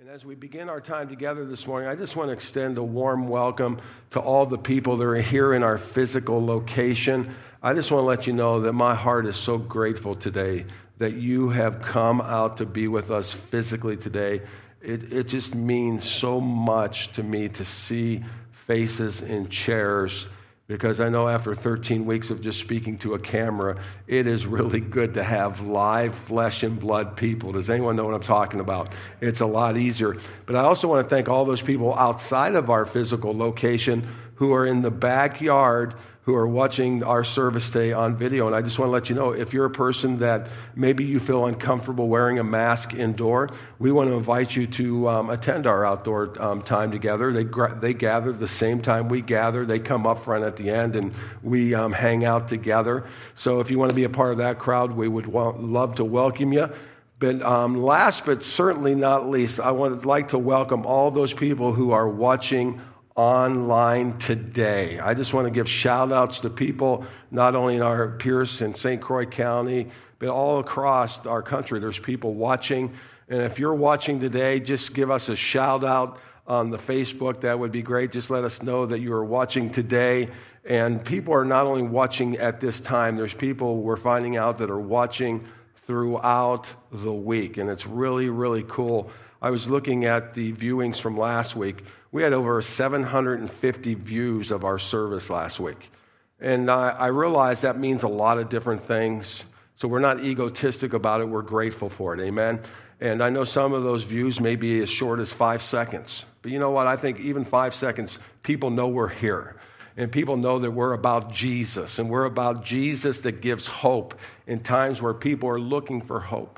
And as we begin our time together this morning, I just want to extend a warm welcome to all the people that are here in our physical location. I just want to let you know that my heart is so grateful today that you have come out to be with us physically today. It just means so much to me to see faces in chairs, because I know after 13 weeks of just speaking to a camera, it is really good to have live flesh and blood people. Does anyone know what I'm talking about? It's a lot easier. But I also want to thank all those people outside of our physical location who are in the backyard who are watching our service today on video. And I just want to let you know, if you're a person that maybe you feel uncomfortable wearing a mask indoor, we want to invite you to attend our outdoor time together. They gather the same time we gather. They come up front at the end, and we hang out together. So if you want to be a part of that crowd, we would love to welcome you. But last but certainly not least, I would like to welcome all those people who are watching online today. I just want to give shout outs to people not only in our Pierce and St. Croix County, but all across our country. There's people watching. And if you're watching today, just give us a shout out on the Facebook. That would be great. Just let us know that you are watching today. And people are not only watching at this time, there's people we're finding out that are watching throughout the week. And it's really, really cool. I was looking at the viewings from last week. We had over 750 views of our service last week. And I realize that means a lot of different things. So we're not egotistic about it. We're grateful for it. Amen. And I know some of those views may be as short as 5 seconds. But you know what? I think even 5 seconds, people know we're here. And people know that we're about Jesus. And we're about Jesus that gives hope in times where people are looking for hope.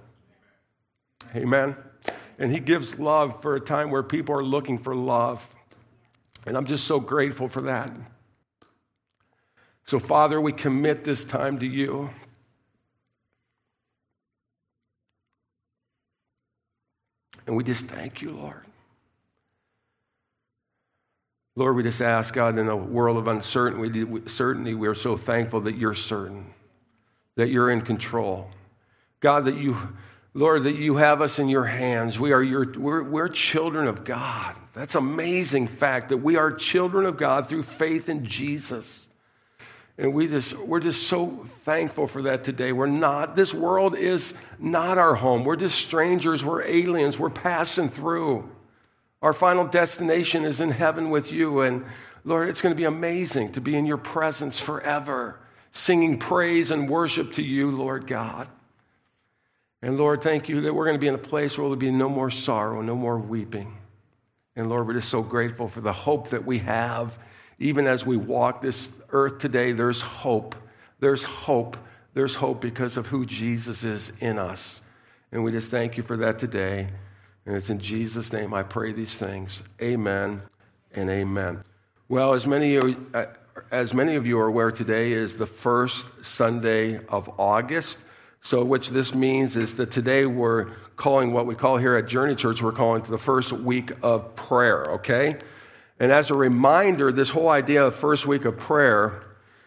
Amen. And he gives love for a time where people are looking for love. And I'm just so grateful for that. So, Father, we commit this time to you. And we just thank you, Lord. Lord, we just ask, God, in a world of uncertainty, we are so thankful that you're certain, that you're in control. God, that you... Lord, that you have us in your hands. We're children of God. That's an amazing fact that we are children of God through faith in Jesus. And we're just so thankful for that today. This world is not our home. We're just strangers. We're aliens. We're passing through. Our final destination is in heaven with you. And Lord, it's going to be amazing to be in your presence forever, singing praise and worship to you, Lord God. And Lord, thank you that we're going to be in a place where there'll be no more sorrow, no more weeping. And Lord, we're just so grateful for the hope that we have. Even as we walk this earth today, there's hope. There's hope. There's hope because of who Jesus is in us. And we just thank you for that today. And it's in Jesus' name I pray these things. Amen and amen. Well, as many of you are aware, today is the first Sunday of August. So which this means is that today we're calling what we call here at Journey Church, we're calling the first week of prayer, okay? And as a reminder, this whole idea of first week of prayer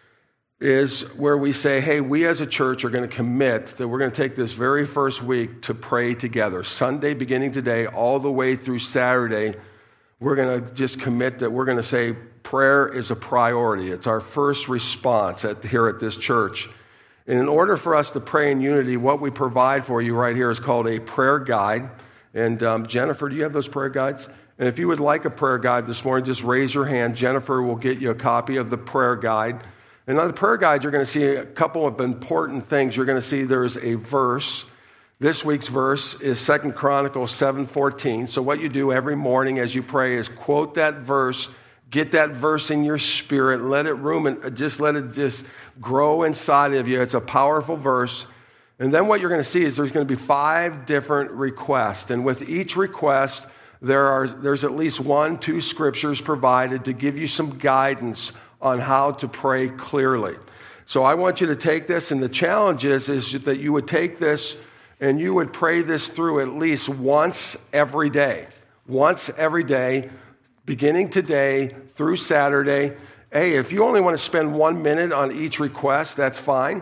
is where we say, hey, we as a church are going to commit that we're going to take this very first week to pray together. Sunday beginning today all the way through Saturday, we're going to just commit that we're going to say prayer is a priority. It's our first response here at this church. And in order for us to pray in unity, what we provide for you right here is called a prayer guide. And Jennifer, do you have those prayer guides? And if you would like a prayer guide this morning, just raise your hand. Jennifer will get you a copy of the prayer guide. And on the prayer guide, you're going to see a couple of important things. You're going to see there's a verse. This week's verse is 2 Chronicles 7:14. So what you do every morning as you pray is quote that verse. Get that verse in your spirit. Let it let it grow inside of you. It's a powerful verse. And then what you're going to see is there's going to be 5 different requests. And with each request, there's at least 1-2 scriptures provided to give you some guidance on how to pray clearly. So I want you to take this, and the challenge is that you would take this and you would pray this through at least once every day. Once every day. Beginning today through Saturday. Hey, if you only want to spend 1 minute on each request, that's fine.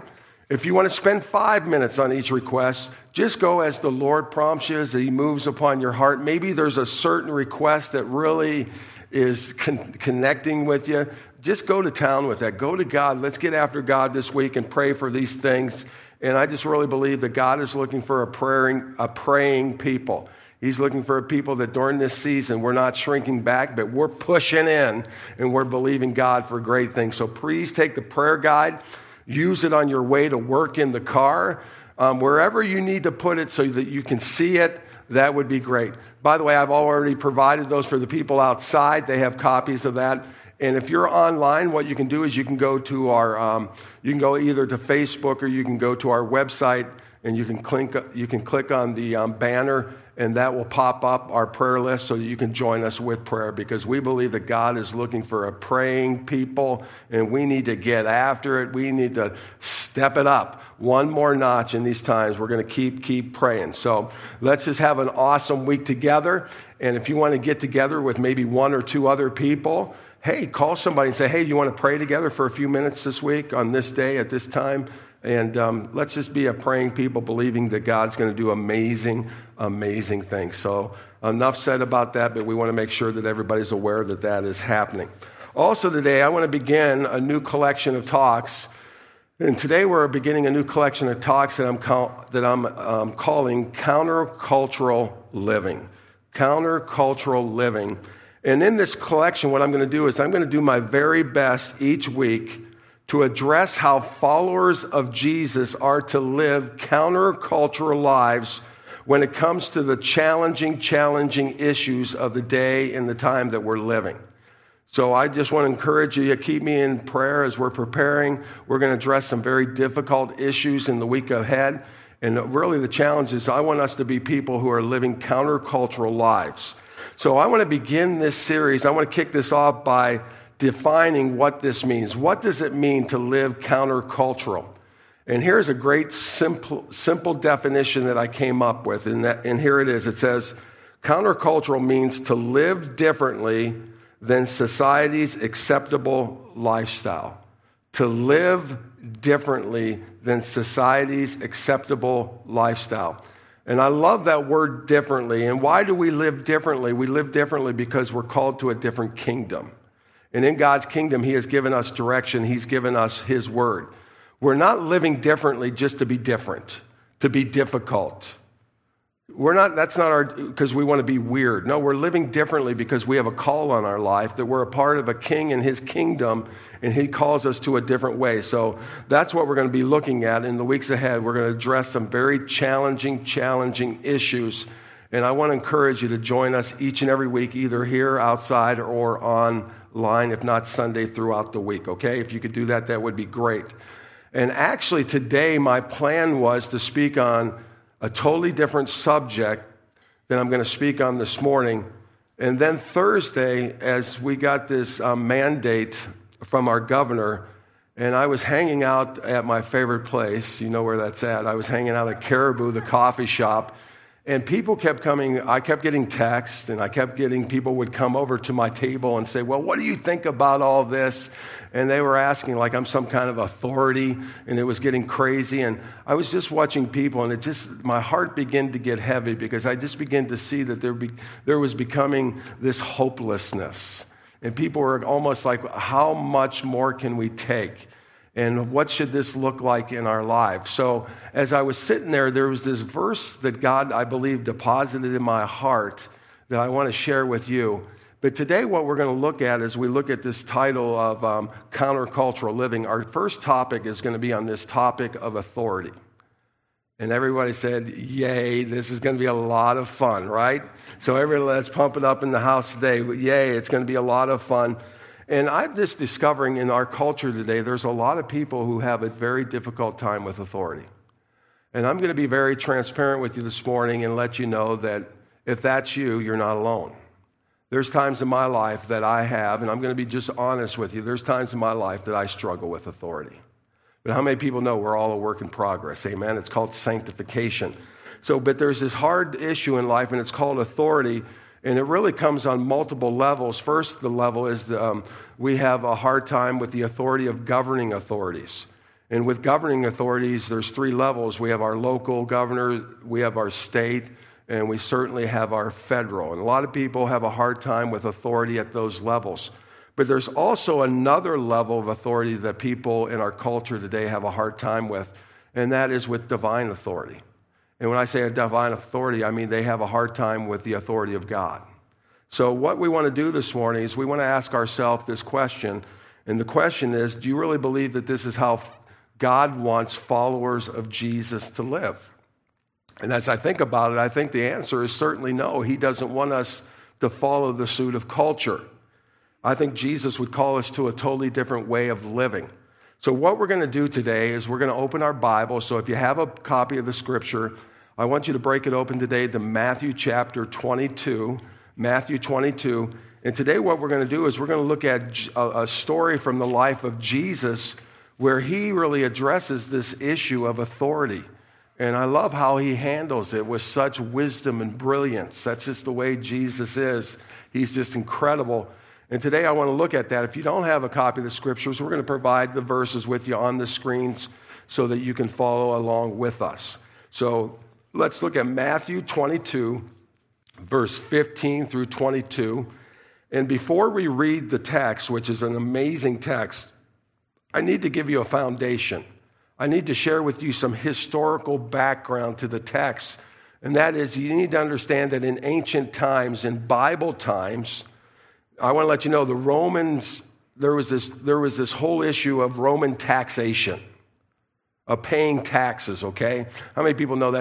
If you want to spend 5 minutes on each request, just go as the Lord prompts you, as He moves upon your heart. Maybe there's a certain request that really is connecting with you. Just go to town with that. Go to God. Let's get after God this week and pray for these things. And I just really believe that God is looking for a praying people. He's looking for a people that during this season, we're not shrinking back, but we're pushing in and we're believing God for great things. So please take the prayer guide, use it on your way to work in the car, wherever you need to put it so that you can see it. That would be great. By the way, I've already provided those for the people outside. They have copies of that. And if you're online, what you can do is you can go to you can go either to Facebook or you can go to our website and you can click on the banner, and that will pop up our prayer list so that you can join us with prayer, because we believe that God is looking for a praying people, and we need to get after it. We need to step it up one more notch in these times. We're going to keep praying. So let's just have an awesome week together. And if you want to get together with maybe one or two other people, hey, call somebody and say, hey, you want to pray together for a few minutes this week on this day at this time? And let's just be a praying people, believing that God's going to do amazing, amazing things. So enough said about that, but we want to make sure that everybody's aware that that is happening. Also today, I want to begin a new collection of talks. And today we're beginning a new collection of talks that I'm calling Countercultural Living. Countercultural Living. And in this collection, what I'm going to do is I'm going to do my very best each week to address how followers of Jesus are to live countercultural lives when it comes to the challenging issues of the day and the time that we're living. So I just want to encourage you to keep me in prayer as we're preparing. We're going to address some very difficult issues in the week ahead. And really the challenge is I want us to be people who are living countercultural lives. So I want to begin this series. I want to kick this off by defining what this means. What does it mean to live countercultural? And here's a great simple definition that I came up with, and here it is. It says, countercultural means to live differently than society's acceptable lifestyle. To live differently than society's acceptable lifestyle. And I love that word differently. And why do we live differently? We live differently because we're called to a different kingdom. And in God's kingdom, He has given us direction. He's given us His word. We're not living differently just to be different, to be difficult. That's not because we want to be weird. No, we're living differently because we have a call on our life, that we're a part of a king and His kingdom, and He calls us to a different way. So that's what we're going to be looking at in the weeks ahead. We're going to address some very challenging issues. And I want to encourage you to join us each and every week, either here, outside, or online, if not Sunday throughout the week, okay? If you could do that, that would be great. And actually today, my plan was to speak on a totally different subject than I'm going to speak on this morning. And then Thursday, as we got this mandate from our governor, and I was hanging out at my favorite place, you know where that's at. I was hanging out at Caribou, the coffee shop, and people kept coming. I kept getting texts, and I kept getting people would come over to my table and say, well, what do you think about all this? And they were asking like I'm some kind of authority, and it was getting crazy. And I was just watching people, and my heart began to get heavy because I just began to see that there was becoming this hopelessness. And people were almost like, how much more can we take? And what should this look like in our lives? So as I was sitting there, there was this verse that God, I believe, deposited in my heart that I want to share with you. But today what we're going to look at as we look at this title of Countercultural Living, our first topic is going to be on this topic of authority. And everybody said, yay, this is going to be a lot of fun, right? So everybody, let's pump it up in the house today. Yay, it's going to be a lot of fun. And I'm just discovering in our culture today, there's a lot of people who have a very difficult time with authority. And I'm going to be very transparent with you this morning and let you know that if that's you, you're not alone. There's times in my life that I have, and I'm going to be just honest with you, there's times in my life that I struggle with authority. But how many people know we're all a work in progress? Amen? It's called sanctification. But there's this hard issue in life, and it's called authority. And it really comes on multiple levels. First, the level is we have a hard time with the authority of governing authorities. And with governing authorities, there's three levels. We have our local governor, we have our state, and we certainly have our federal. And a lot of people have a hard time with authority at those levels. But there's also another level of authority that people in our culture today have a hard time with, and that is with divine authority. And when I say a divine authority, I mean they have a hard time with the authority of God. So what we want to do this morning is we want to ask ourselves this question, and the question is, do you really believe that this is how God wants followers of Jesus to live? And as I think about it, I think the answer is certainly no. He doesn't want us to follow the suit of culture. I think Jesus would call us to a totally different way of living. So what we're going to do today is we're going to open our Bible. So if you have a copy of the scripture, I want you to break it open today to Matthew chapter 22. Matthew 22. And today what we're going to do is we're going to look at a story from the life of Jesus where he really addresses this issue of authority. And I love how he handles it with such wisdom and brilliance. That's just the way Jesus is. He's just incredible. And today I want to look at that. If you don't have a copy of the scriptures, we're going to provide the verses with you on the screens so that you can follow along with us. So let's look at Matthew 22, verse 15 through 22. And before we read the text, which is an amazing text, I need to give you a foundation. I need to share with you some historical background to the text. And that is, you need to understand that in ancient times, in Bible times, I want to let you know the Romans, there was this whole issue of Roman taxation, of paying taxes, okay? How many people know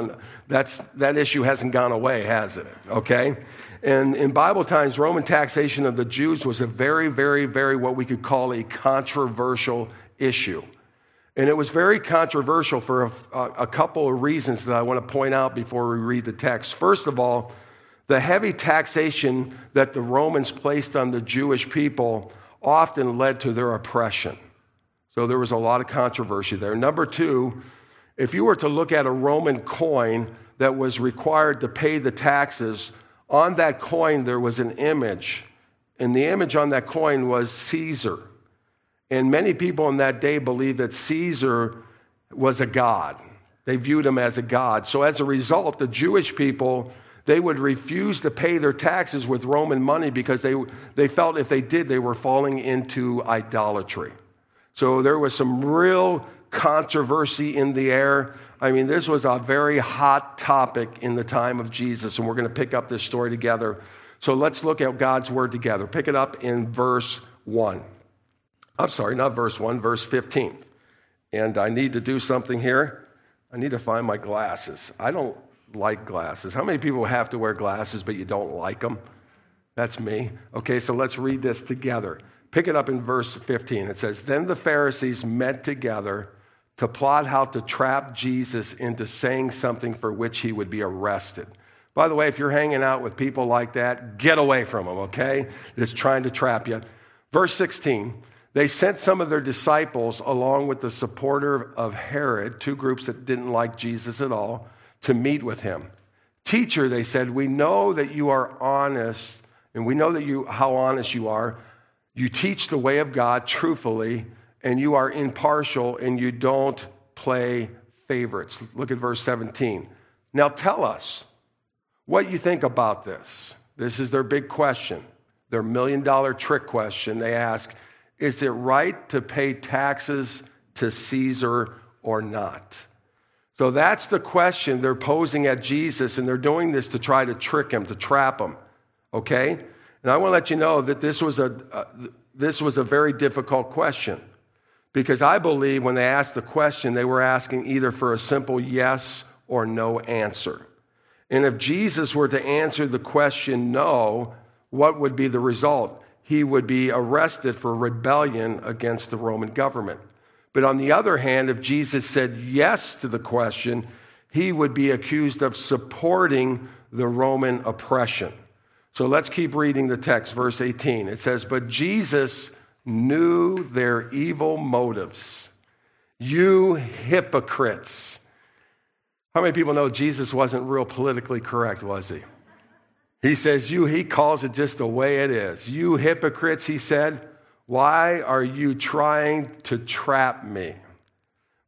that issue hasn't gone away, has it? Okay? And in Bible times, Roman taxation of the Jews was a very, very, very what we could call a controversial issue. And it was very controversial for a couple of reasons that I want to point out before we read the text. First of all, the heavy taxation that the Romans placed on the Jewish people often led to their oppression. So there was a lot of controversy there. Number two, if you were to look at a Roman coin that was required to pay the taxes, on that coin there was an image, and the image on that coin was Caesar. And many people in that day believed that Caesar was a god. They viewed him as a god. So as a result, the Jewish people, they would refuse to pay their taxes with Roman money because they felt if they did, they were falling into idolatry. So there was some real controversy in the air. I mean, this was a very hot topic in the time of Jesus, and we're going to pick up this story together. So let's look at God's word together. Pick it up in verse 1. I'm sorry, not verse 1, verse 15. And I need to do something here. I need to find my glasses. I don't like glasses. How many people have to wear glasses, but you don't like them? That's me. Okay, so let's read this together. Pick it up in verse 15. It says, "Then the Pharisees met together to plot how to trap Jesus into saying something for which he would be arrested." By the way, if you're hanging out with people like that, get away from them, okay? Just trying to trap you. Verse 16, "They sent some of their disciples along with the supporter of Herod," two groups that didn't like Jesus at all, "to meet with him. 'Teacher,' they said, 'we know that you are honest, and we know how honest you are. You teach the way of God truthfully, and you are impartial, and you don't play favorites.'" Look at verse 17. "Now tell us what you think about this." This is their big question, their $1,000,000 trick question. They ask, "Is it right to pay taxes to Caesar or not?" So that's the question they're posing at Jesus, and they're doing this to try to trick him, to trap him, okay? And I want to let you know that this was a very difficult question, because I believe when they asked the question, they were asking either for a simple yes or no answer. And if Jesus were to answer the question no, what would be the result? He would be arrested for rebellion against the Roman government. But on the other hand, if Jesus said yes to the question, he would be accused of supporting the Roman oppression. So let's keep reading the text, verse 18. It says, "But Jesus knew their evil motives. 'You hypocrites.'" How many people know Jesus wasn't real politically correct, was he? He says, he calls it just the way it is. "You hypocrites," he said, "why are you trying to trap me?"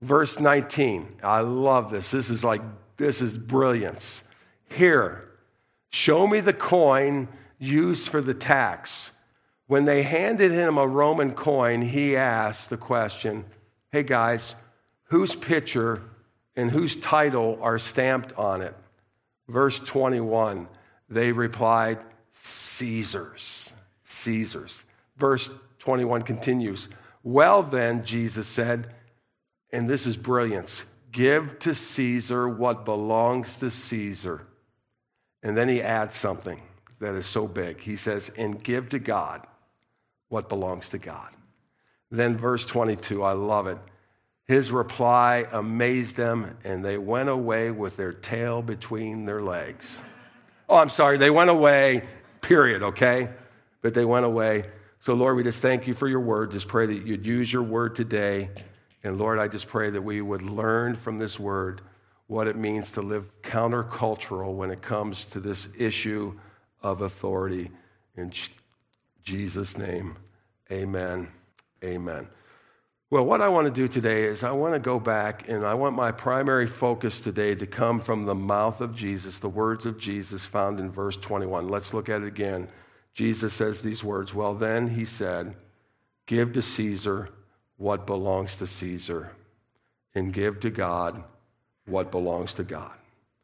Verse 19, I love this. This is brilliance. Here, show me the coin used for the tax. When they handed him a Roman coin, he asked the question, hey guys, whose picture and whose title are stamped on it? Verse 21, they replied, Caesar's. Caesar's. Verse 21 continues, well then, Jesus said, and this is brilliance, give to Caesar what belongs to Caesar. And then he adds something that is so big. He says, and give to God what belongs to God. Then verse 22, I love it. His reply amazed them, and they went away with their tail between their legs. Oh, I'm sorry, they went away, period, okay? But they went away. So, Lord, we just thank you for your word. Just pray that you'd use your word today. And, Lord, I just pray that we would learn from this word what it means to live countercultural when it comes to this issue of authority. In Jesus' name, amen. Amen. Well, what I want to do today is I want to go back, and I want my primary focus today to come from the mouth of Jesus, the words of Jesus found in verse 21. Let's look at it again. Jesus says these words, well then, he said, give to Caesar what belongs to Caesar, and give to God what belongs to God.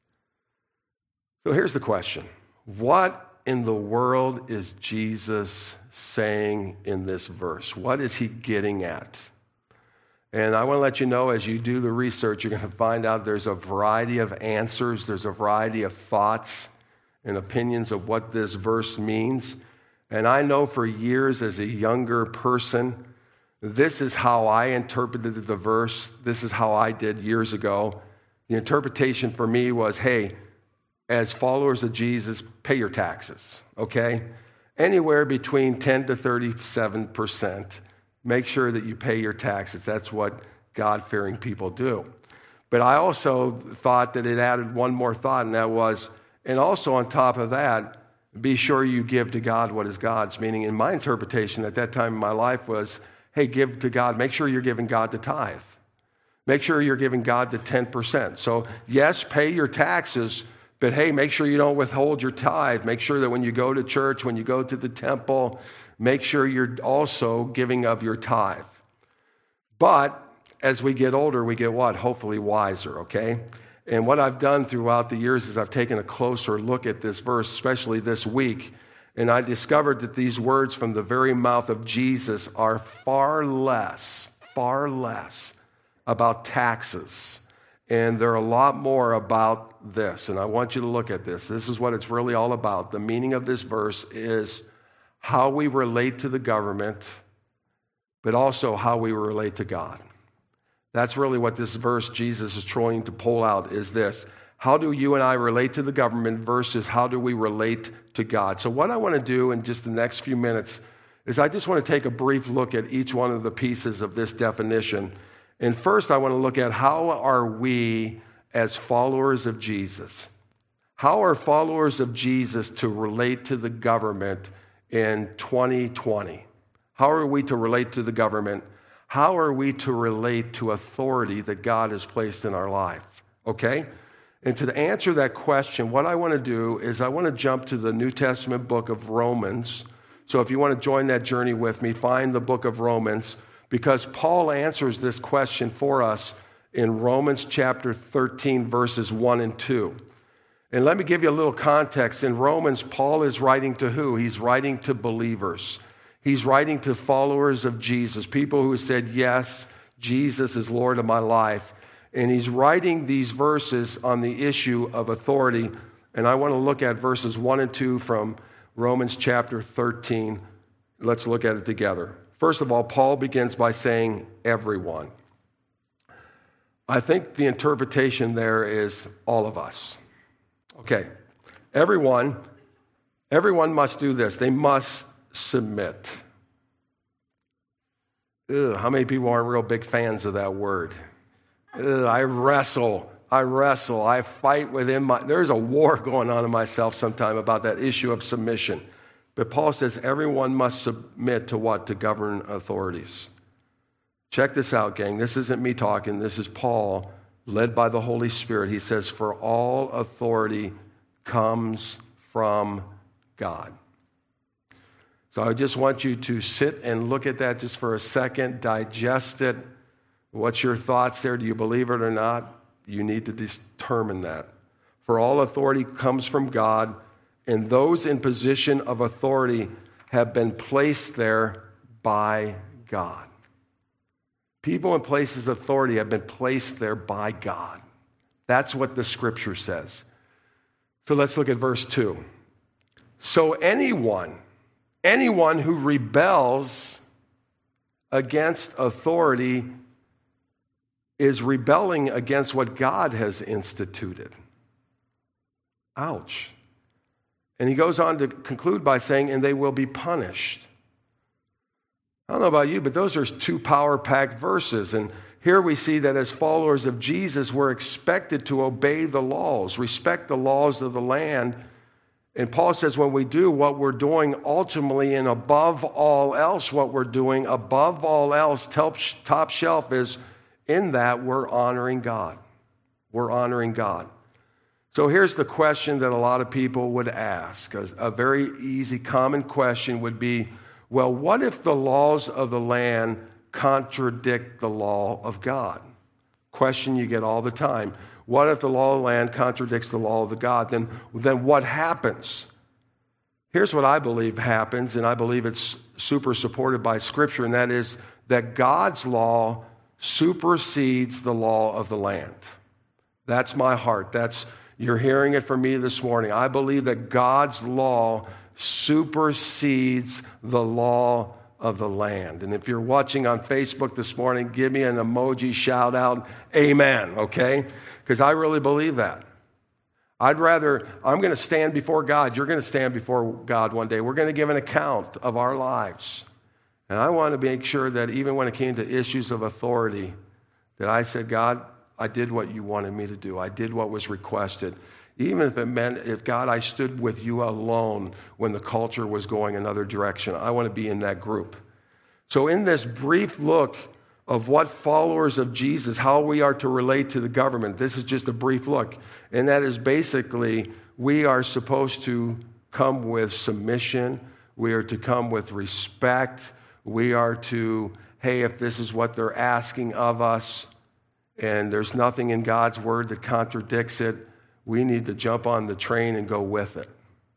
So here's the question. What in the world is Jesus saying in this verse? What is he getting at? And I want to let you know, as you do the research, you're going to find out there's a variety of answers, there's a variety of thoughts and opinions of what this verse means. And I know for years as a younger person, this is how I interpreted the verse. This is how I did years ago. The interpretation for me was, hey, as followers of Jesus, pay your taxes, okay? Anywhere between 10 to 37%. Make sure that you pay your taxes. That's what God-fearing people do. But I also thought that it added one more thought, and that was, and also on top of that, be sure you give to God what is God's. Meaning, in my interpretation at that time in my life was, hey, give to God. Make sure you're giving God the tithe. Make sure you're giving God the 10%. So, yes, pay your taxes, but hey, make sure you don't withhold your tithe. Make sure that when you go to church, when you go to the temple, make sure you're also giving of your tithe. But as we get older, we get what? Hopefully wiser, okay? And what I've done throughout the years is I've taken a closer look at this verse, especially this week, and I discovered that these words from the very mouth of Jesus are far less about taxes. And they're a lot more about this. And I want you to look at this. This is what it's really all about. The meaning of this verse is how we relate to the government, but also how we relate to God. That's really what this verse Jesus is trying to pull out is this. How do you and I relate to the government versus how do we relate to God? So what I want to do in just the next few minutes is I just want to take a brief look at each one of the pieces of this definition. And first I want to look at how are we as followers of Jesus? How are followers of Jesus to relate to the government in 2020? How are we to relate to the government? How are we to relate to authority that God has placed in our life? Okay? And to answer that question, what I want to do is I want to jump to the New Testament book of Romans. So if you want to join that journey with me, find the book of Romans, because Paul answers this question for us in Romans chapter 13, verses 1 and 2. And let me give you a little context. In Romans, Paul is writing to who? He's writing to believers. He's writing to followers of Jesus, people who said, yes, Jesus is Lord of my life. And he's writing these verses on the issue of authority. And I want to look at verses 1 and 2 from Romans chapter 13. Let's look at it together. First of all, Paul begins by saying, everyone. I think the interpretation there is all of us. Okay, everyone must do this. They must submit. How many people aren't real big fans of that word? I wrestle. I fight within there's a war going on in myself sometime about that issue of submission. But Paul says everyone must submit to what? To government authorities. Check this out, gang. This isn't me talking. This is Paul, led by the Holy Spirit. He says, for all authority comes from God. So I just want you to sit and look at that just for a second, digest it. What's your thoughts there? Do you believe it or not? You need to determine that. For all authority comes from God, and those in position of authority have been placed there by God. People in places of authority have been placed there by God. That's what the scripture says. So let's look at verse 2. So anyone who rebels against authority is rebelling against what God has instituted. Ouch. And he goes on to conclude by saying, and they will be punished. I don't know about you, but those are two power-packed verses. And here we see that as followers of Jesus, we're expected to obey the laws, respect the laws of the land. And Paul says when we do what we're doing ultimately and above all else, what we're doing above all else, top shelf is in that we're honoring God. We're honoring God. So here's the question that a lot of people would ask. A very easy, common question would be, well, what if the laws of the land contradict the law of God? Question you get all the time. What if the law of the land contradicts the law of the God? Then what happens? Here's what I believe happens, and I believe it's super supported by Scripture, and that is that God's law supersedes the law of the land. That's my heart. You're hearing it from me this morning. I believe that God's law supersedes the law of the land. And if you're watching on Facebook this morning, give me an emoji shout out, amen, okay? Because I really believe that. I'm going to stand before God. You're going to stand before God one day. We're going to give an account of our lives. And I want to make sure that even when it came to issues of authority, that I said, God, I did what you wanted me to do. I did what was requested. Even if it meant, if God, I stood with you alone when the culture was going another direction. I want to be in that group. So in this brief look of what followers of Jesus, how we are to relate to the government, this is just a brief look. And that is basically, we are supposed to come with submission. We are to come with respect. We are to, hey, if this is what they're asking of us, and there's nothing in God's word that contradicts it, we need to jump on the train and go with it.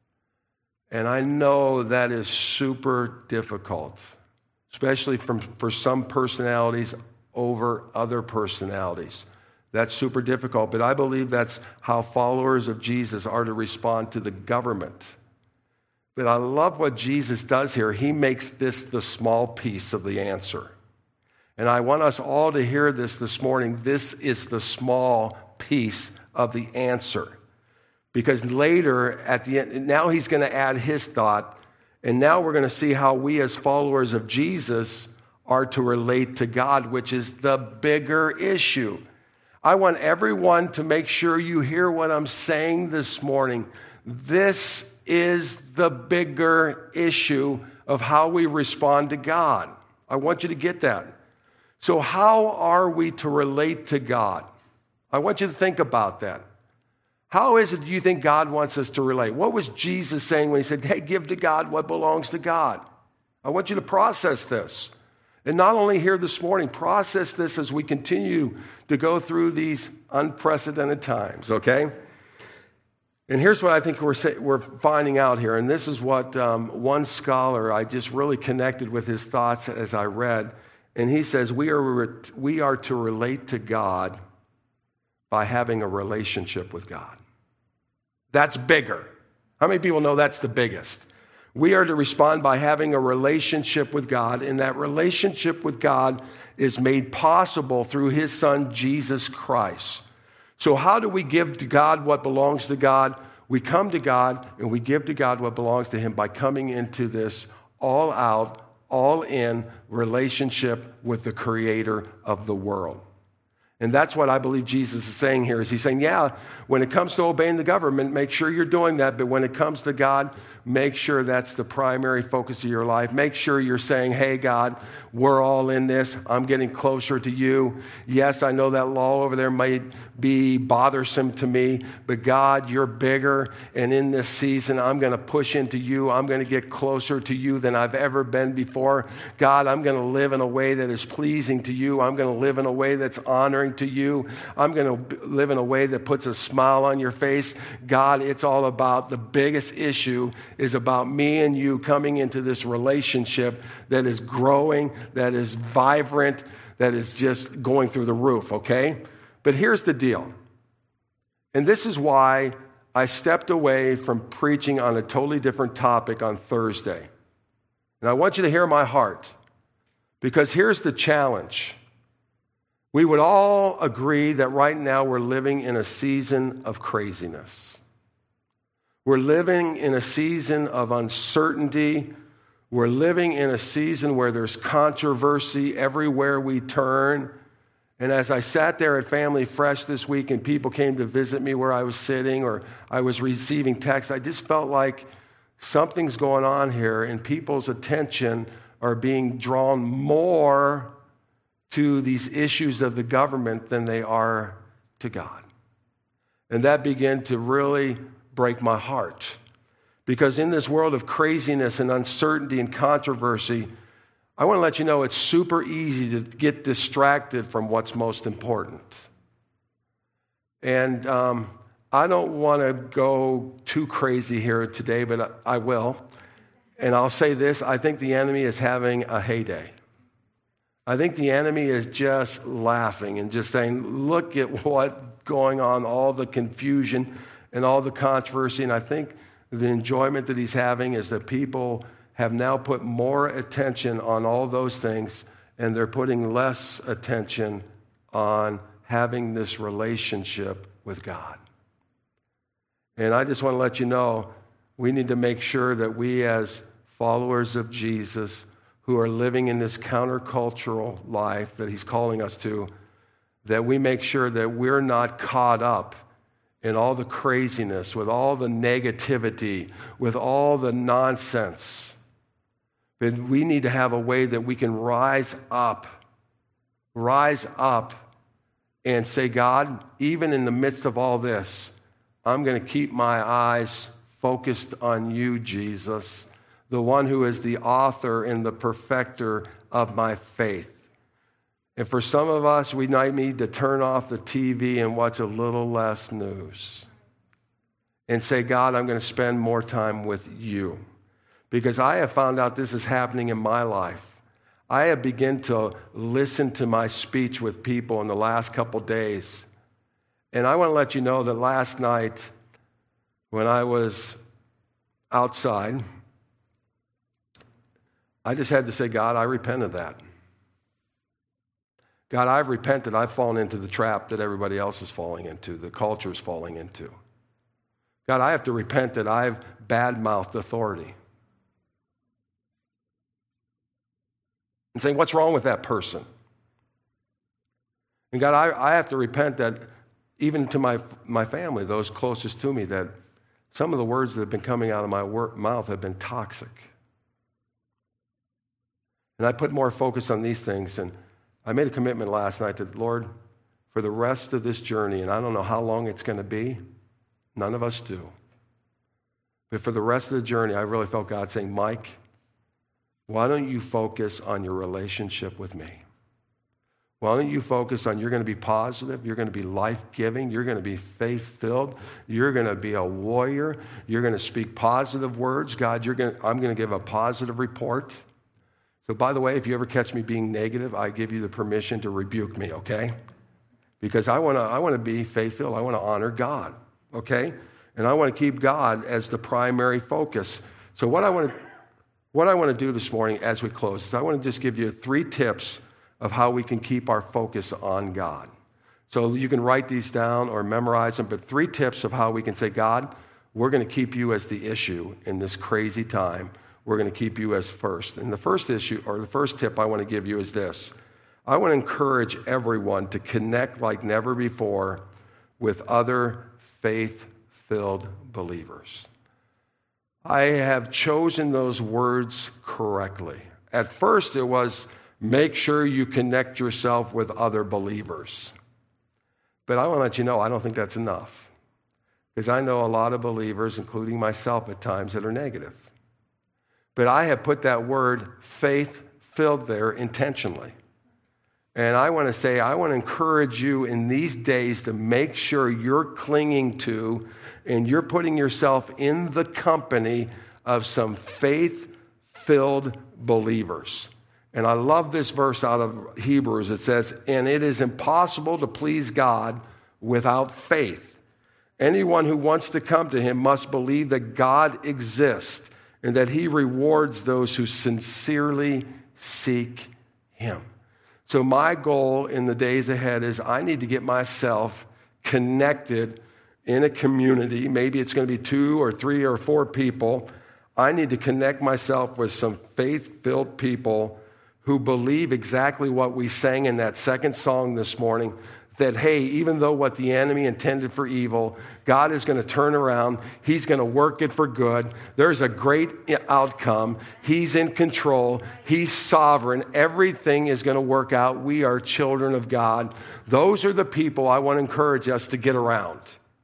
And I know that is super difficult, especially for some personalities over other personalities. That's super difficult, but I believe that's how followers of Jesus are to respond to the government. But I love what Jesus does here. He makes this the small piece of the answer. And I want us all to hear this morning. This is the small piece of the answer. Because later, at the end, now he's going to add his thought, and now we're going to see how we as followers of Jesus are to relate to God, which is the bigger issue. I want everyone to make sure you hear what I'm saying this morning. This is the bigger issue of how we respond to God. I want you to get that. So how are we to relate to God? I want you to think about that. How is it do you think God wants us to relate? What was Jesus saying when he said, hey, give to God what belongs to God? I want you to process this. And not only here this morning, process this as we continue to go through these unprecedented times, okay? And here's what I think we're finding out here. And this is what one scholar, I just really connected with his thoughts as I read. And he says, we are to relate to God by having a relationship with God. That's bigger. How many people know that's the biggest? We are to respond by having a relationship with God, and that relationship with God is made possible through his son, Jesus Christ. So how do we give to God what belongs to God? We come to God and we give to God what belongs to him by coming into this all-out, all-in relationship with the creator of the world. And that's what I believe Jesus is saying here, is he's saying, yeah, when it comes to obeying the government, make sure you're doing that. But when it comes to God, make sure that's the primary focus of your life. Make sure you're saying, hey, God, we're all in this. I'm getting closer to you. Yes, I know that law over there might be bothersome to me, but God, you're bigger. And in this season, I'm going to push into you. I'm going to get closer to you than I've ever been before. God, I'm going to live in a way that is pleasing to you. I'm going to live in a way that's honoring to you. I'm going to live in a way that puts a smile on your face. God, it's all about the biggest issue is about me and you coming into this relationship that is growing, that is vibrant, that is just going through the roof, okay? But here's the deal. And this is why I stepped away from preaching on a totally different topic on Thursday. And I want you to hear my heart, because here's the challenge. We would all agree that right now we're living in a season of craziness. We're living in a season of uncertainty. We're living in a season where there's controversy everywhere we turn. And as I sat there at Family Fresh this week and people came to visit me where I was sitting or I was receiving texts, I just felt like something's going on here and people's attention are being drawn more to these issues of the government than they are to God. And that began to really break my heart. Because in this world of craziness and uncertainty and controversy, I want to let you know it's super easy to get distracted from what's most important. And I don't want to go too crazy here today, but I will. And I'll say this, I think the enemy is having a heyday. I think the enemy is just laughing and just saying, look at what's going on, all the confusion and all the controversy. And I think the enjoyment that he's having is that people have now put more attention on all those things, and they're putting less attention on having this relationship with God. And I just want to let you know, we need to make sure that we as followers of Jesus who are living in this countercultural life that he's calling us to, that we make sure that we're not caught up in all the craziness, with all the negativity, with all the nonsense. But we need to have a way that we can rise up and say, God, even in the midst of all this, I'm going to keep my eyes focused on you, Jesus, the one who is the author and the perfecter of my faith. And for some of us, we might need to turn off the TV and watch a little less news and say, God, I'm going to spend more time with you. Because I have found out this is happening in my life. I have begun to listen to my speech with people in the last couple days. And I want to let you know that last night when I was outside, I just had to say, God, I repent of that. God, I've repented. I've fallen into the trap that everybody else is falling into, the culture is falling into. God, I have to repent that I've bad-mouthed authority. And saying, what's wrong with that person? And God, I have to repent that even to my family, those closest to me, that some of the words that have been coming out of my mouth have been toxic. And I put more focus on these things, and I made a commitment last night that, Lord, for the rest of this journey, and I don't know how long it's going to be, none of us do. But for the rest of the journey, I really felt God saying, Mike, why don't you focus on your relationship with me? Why don't you focus on you're going to be positive, you're going to be life-giving, you're going to be faith-filled, you're going to be a warrior, you're going to speak positive words. God, I'm going to give a positive report. So by the way, if you ever catch me being negative, I give you the permission to rebuke me, okay? Because I want to be faith-filled. I want to honor God, okay? And I want to keep God as the primary focus. So what I want to do this morning as we close is I want to just give you 3 tips of how we can keep our focus on God. So you can write these down or memorize them, but 3 tips of how we can say, God, we're going to keep you as the issue in this crazy time. We're going to keep you as first. And the first issue, or the first tip I want to give you is this. I want to encourage everyone to connect like never before with other faith-filled believers. I have chosen those words correctly. At first, it was make sure you connect yourself with other believers. But I want to let you know, I don't think that's enough. Because I know a lot of believers, including myself at times, that are negative. But I have put that word faith-filled there intentionally. And I want to say, I want to encourage you in these days to make sure you're clinging to and you're putting yourself in the company of some faith-filled believers. And I love this verse out of Hebrews. It says, and it is impossible to please God without faith. Anyone who wants to come to him must believe that God exists and that he rewards those who sincerely seek him. So my goal in the days ahead is I need to get myself connected in a community. Maybe it's going to be 2 or 3 or 4 people. I need to connect myself with some faith-filled people who believe exactly what we sang in that second song this morning, that, hey, even though what the enemy intended for evil, God is going to turn around. He's going to work it for good. There's a great outcome. He's in control. He's sovereign. Everything is going to work out. We are children of God. Those are the people I want to encourage us to get around.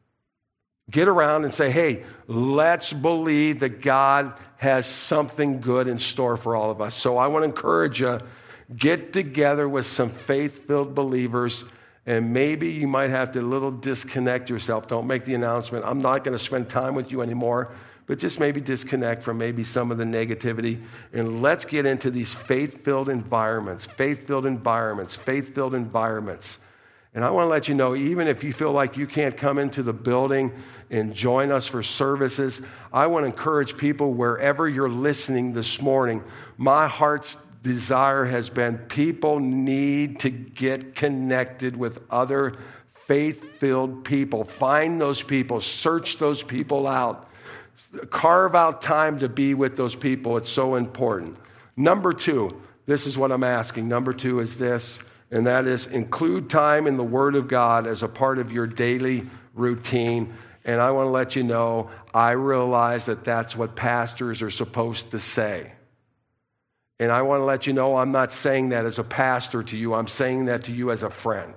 Get around and say, hey, let's believe that God has something good in store for all of us. So I want to encourage you, get together with some faith-filled believers. And maybe you might have to a little disconnect yourself. Don't make the announcement, I'm not going to spend time with you anymore, but just maybe disconnect from maybe some of the negativity. And let's get into these faith-filled environments, faith-filled environments, faith-filled environments. And I want to let you know, even if you feel like you can't come into the building and join us for services, I want to encourage people wherever you're listening this morning. My heart's desire has been people need to get connected with other faith-filled people. Find those people. Search those people out. Carve out time to be with those people. It's so important. Number 2, this is what I'm asking. Number 2 is this, and that is include time in the Word of God as a part of your daily routine. And I want to let you know, I realize that that's what pastors are supposed to say. And I want to let you know, I'm not saying that as a pastor to you. I'm saying that to you as a friend.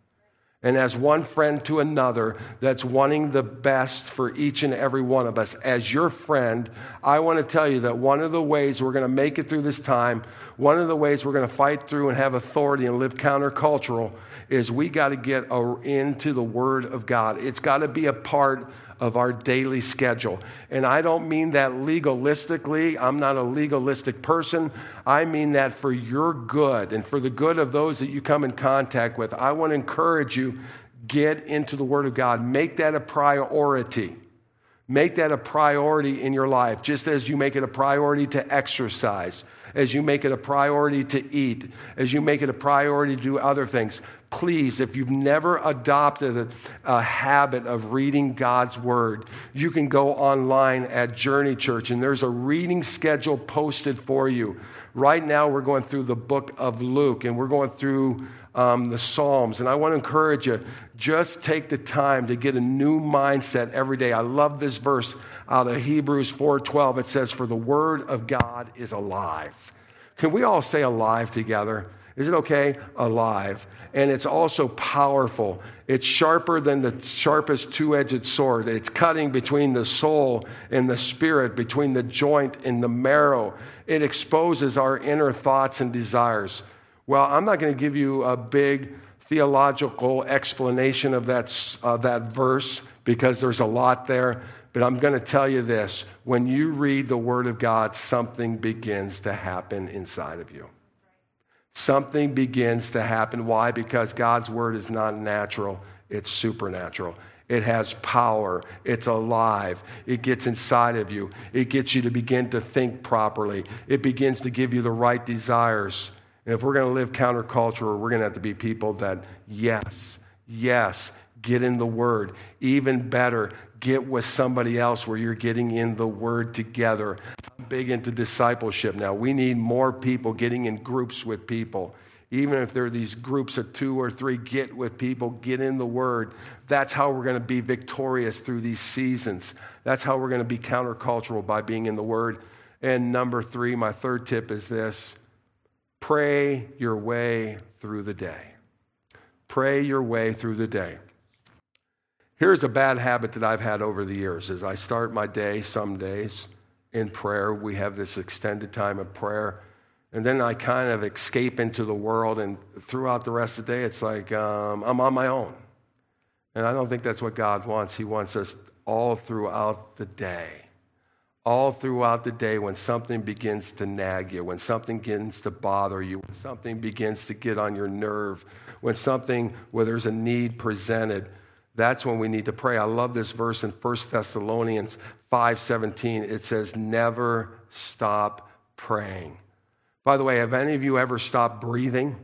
And as one friend to another that's wanting the best for each and every one of us. As your friend, I want to tell you that one of the ways we're going to make it through this time, one of the ways we're going to fight through and have authority and live countercultural is we got to get into the Word of God. It's got to be a part of our daily schedule. And I don't mean that legalistically. I'm not a legalistic person. I mean that for your good and for the good of those that you come in contact with. I want to encourage you, get into the Word of God. Make that a priority. Make that a priority in your life, just as you make it a priority to exercise, as you make it a priority to eat, as you make it a priority to do other things. Please, if you've never adopted a habit of reading God's Word, you can go online at Journey Church, and there's a reading schedule posted for you. Right now, we're going through the book of Luke, and we're going through the Psalms. And I want to encourage you, just take the time to get a new mindset every day. I love this verse out of Hebrews 4:12. It says, for the Word of God is alive. Can we all say alive together? Is it okay? Alive. And it's also powerful. It's sharper than the sharpest two-edged sword. It's cutting between the soul and the spirit, between the joint and the marrow. It exposes our inner thoughts and desires. Well, I'm not going to give you a big theological explanation of that verse because there's a lot there. But I'm going to tell you this. When you read the Word of God, something begins to happen inside of you. Something begins to happen. Why? Because God's Word is not natural. It's supernatural. It has power. It's alive. It gets inside of you. It gets you to begin to think properly. It begins to give you the right desires. And if we're going to live countercultural, we're going to have to be people that, yes, get in the Word. Even better, get with somebody else where you're getting in the Word together. I'm big into discipleship now. We need more people getting in groups with people. Even if there are these groups of 2 or 3, get with people, get in the Word. That's how we're going to be victorious through these seasons. That's how we're going to be countercultural, by being in the Word. And number 3, my third tip is this: pray your way through the day. Pray your way through the day. Here's a bad habit that I've had over the years: is I start my day some days in prayer. We have this extended time of prayer. And then I kind of escape into the world, and throughout the rest of the day, it's like I'm on my own. And I don't think that's what God wants. He wants us all throughout the day. All throughout the day, when something begins to nag you, when something begins to bother you, when something begins to get on your nerve, where there's a need presented, that's when we need to pray. I love this verse in 1 Thessalonians 5:17. It says, never stop praying. By the way, have any of you ever stopped breathing?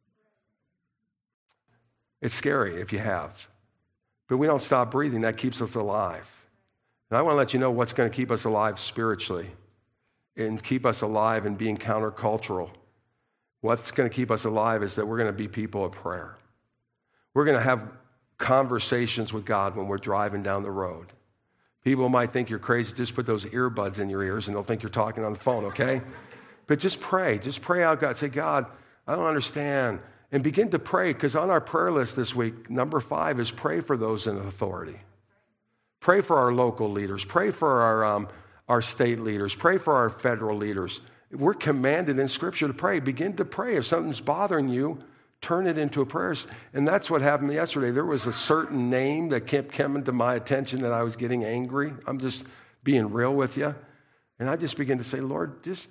It's scary if you have. But we don't stop breathing. That keeps us alive. And I want to let you know what's going to keep us alive spiritually and keep us alive in being countercultural. What's going to keep us alive is that we're going to be people of prayer. We're going to have conversations with God when we're driving down the road. People might think you're crazy. Just put those earbuds in your ears and they'll think you're talking on the phone, okay? But just pray. Just pray out God. Say, God, I don't understand. And begin to pray, because on our prayer list this week, number 5 is pray for those in authority. Pray for our local leaders. Pray for our state leaders. Pray for our federal leaders. We're commanded in Scripture to pray. Begin to pray. If something's bothering you, turn it into a prayer. And that's what happened yesterday. There was a certain name that kept coming to my attention that I was getting angry. I'm just being real with you. And I just began to say, Lord, just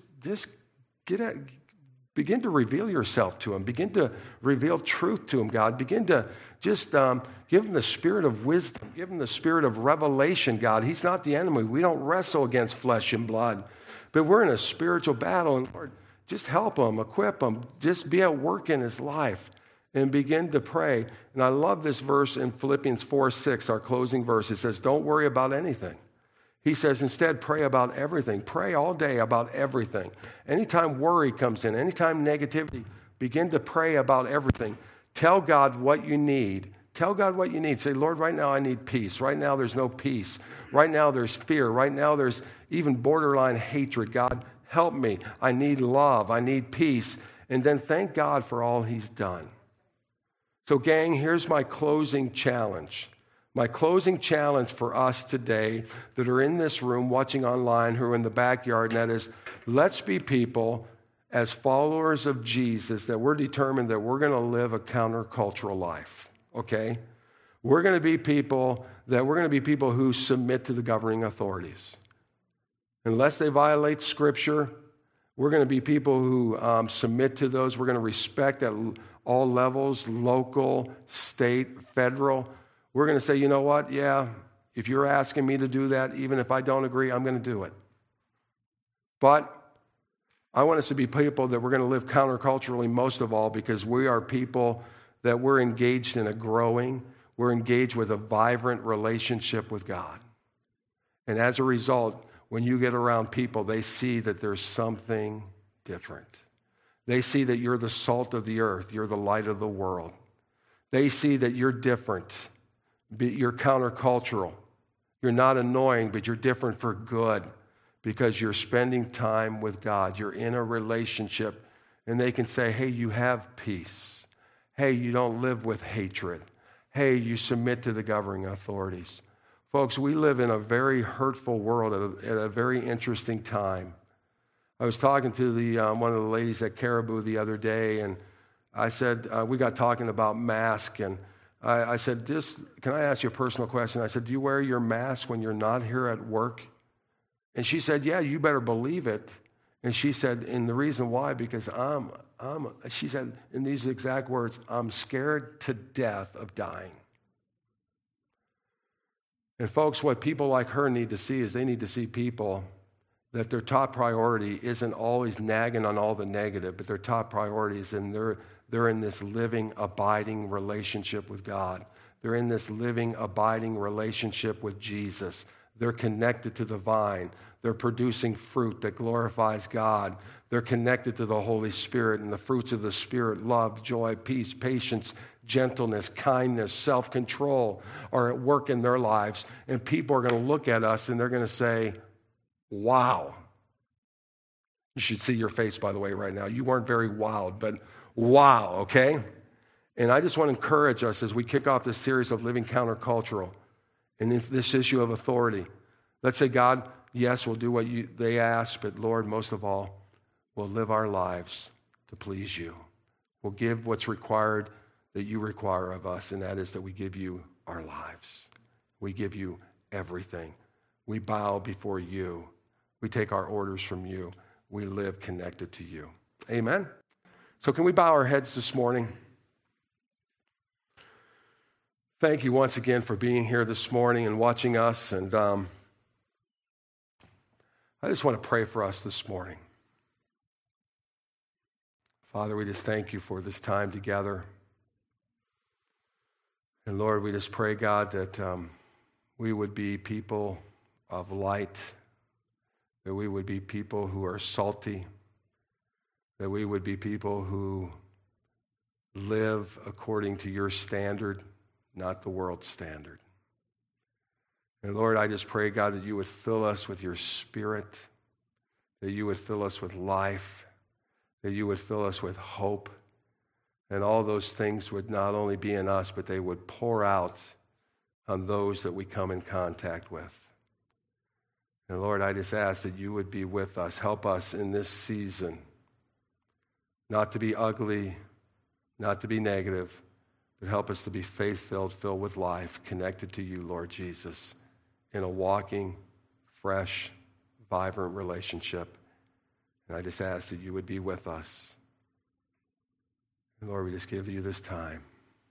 begin to reveal yourself to him. Begin to reveal truth to him, God. Begin to just give him the spirit of wisdom. Give him the spirit of revelation, God. He's not the enemy. We don't wrestle against flesh and blood. But we're in a spiritual battle. And Lord, just help him, equip him. Just be at work in his life and begin to pray. And I love this verse in Philippians 4:6, our closing verse. It says, don't worry about anything. He says, instead, pray about everything. Pray all day about everything. Anytime worry comes in, anytime negativity, begin to pray about everything. Tell God what you need. Tell God what you need. Say, Lord, right now I need peace. Right now there's no peace. Right now there's fear. Right now there's even borderline hatred. God, help me. I need love. I need peace. And then thank God for all he's done. So, gang, here's my closing challenge. My closing challenge for us today that are in this room, watching online, who are in the backyard, and that is, let's be people as followers of Jesus that we're determined that we're going to live a countercultural life, okay? We're going to be people who submit to the governing authorities. Unless they violate Scripture, we're going to be people who submit to those. We're going to respect at all levels, local, state, federal. We're going to say, you know what? Yeah, if you're asking me to do that, even if I don't agree, I'm going to do it. But I want us to be people that we're going to live counterculturally most of all, because we are people that we're engaged in we're engaged with a vibrant relationship with God. And as a result, when you get around people, they see that there's something different. They see that you're the salt of the earth. You're the light of the world. They see that you're different. You're countercultural. You're not annoying, but you're different for good because you're spending time with God. You're in a relationship, and they can say, hey, you have peace. Hey, you don't live with hatred. Hey, you submit to the governing authorities. Folks, we live in a very hurtful world at a very interesting time. I was talking to one of the ladies at Caribou the other day, and I said, we got talking about masks, and I said, can I ask you a personal question? I said, do you wear your mask when you're not here at work? And she said, yeah, you better believe it. And she said, and the reason why, because she said in these exact words, I'm scared to death of dying. And folks, what people like her need to see is they need to see people that their top priority isn't always nagging on all the negative, but their top priority is they're in this living, abiding relationship with God. They're in this living, abiding relationship with Jesus. They're connected to the vine. They're producing fruit that glorifies God. They're connected to the Holy Spirit, and the fruits of the Spirit, love, joy, peace, patience, gentleness, kindness, self-control are at work in their lives. And people are going to look at us and they're going to say, wow. You should see your face, by the way, right now. You weren't very wild, but wow, okay? And I just want to encourage us as we kick off this series of living countercultural and this issue of authority. Let's say, God, yes, we'll do what they ask, but Lord, most of all, we'll live our lives to please you. We'll give what's required that you require of us, and that is that we give you our lives. We give you everything. We bow before you. We take our orders from you. We live connected to you. Amen? So can we bow our heads this morning? Thank you once again for being here this morning and watching us. And I just want to pray for us this morning. Father, we just thank you for this time together. And Lord, we just pray, God, that we would be people of light, that we would be people who are salty, that we would be people who live according to your standard, not the world's standard. And Lord, I just pray, God, that you would fill us with your Spirit, that you would fill us with life, that you would fill us with hope, and all those things would not only be in us, but they would pour out on those that we come in contact with. And Lord, I just ask that you would be with us. Help us in this season not to be ugly, not to be negative, but help us to be faith-filled, filled with life, connected to you, Lord Jesus, in a walking, fresh, vibrant relationship. And I just ask that you would be with us. And Lord, we just give you this time.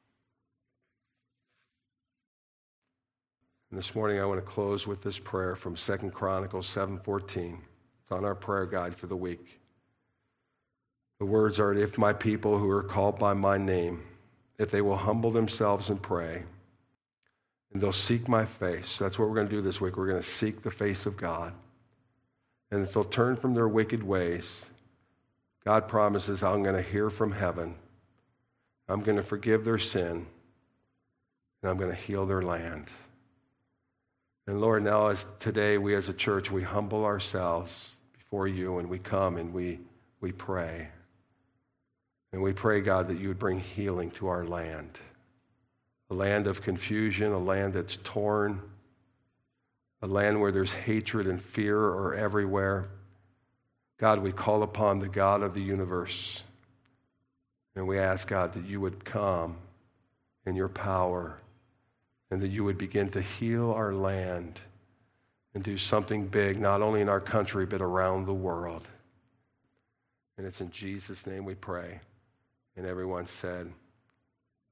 And this morning I want to close with this prayer from 2 Chronicles 7:14. It's on our prayer guide for the week. The words are, if my people who are called by my name, if they will humble themselves and pray, and they'll seek my face. That's what we're going to do this week. We're going to seek the face of God. And if they'll turn from their wicked ways, God promises, I'm going to hear from heaven. I'm going to forgive their sin, and I'm going to heal their land. And Lord, now as today we as a church, we humble ourselves before you, and we come and we pray. And we pray, God, that you would bring healing to our land. A land of confusion, a land that's torn, a land where there's hatred and fear are everywhere. God, we call upon the God of the universe. And we ask, God, that you would come in your power and that you would begin to heal our land and do something big, not only in our country, but around the world. And it's in Jesus' name we pray. And everyone said,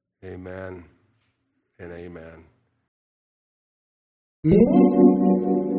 amen and amen.